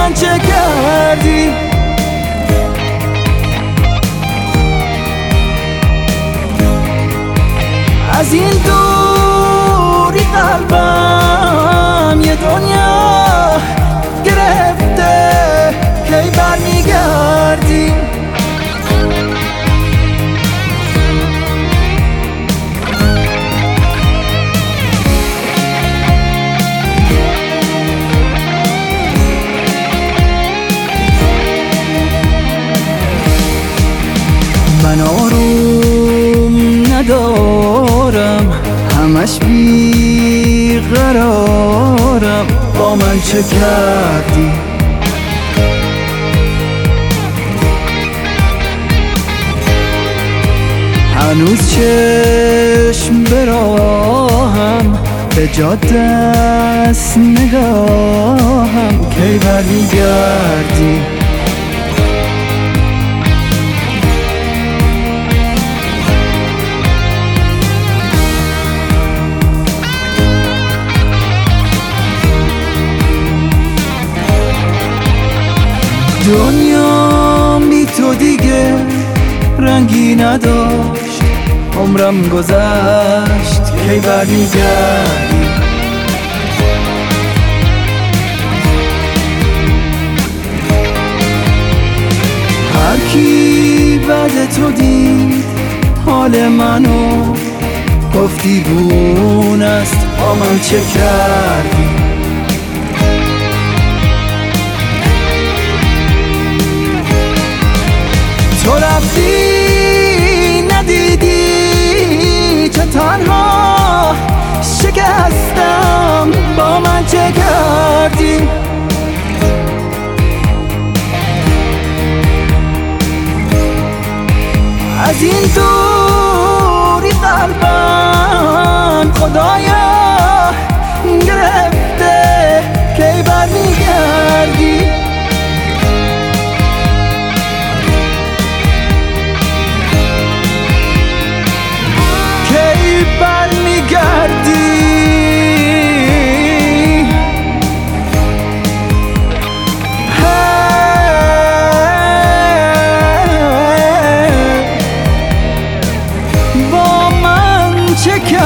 من چه کردی؟ از این دوری قلبم یه دنیا گرفته، کی برمیگردی؟ من آروم ندارم، همش بیقرارم، با من چه کردی؟ هنوز چشم به راهم، به جا دست نگاهم، کی برمیگردی؟ دنیا بی تو دیگه رنگی نداشت، عمرم گذشت، کی برمیگردی؟ هر کی بعد تو دید حال منو، گفت دیوونه است، با من چه کردی؟ تو رفتی ندیدی چه تنها شکستم، با من چه کردی؟ از این دوری قلبم خدایا گرفته، کی برمیگردی؟ با من چه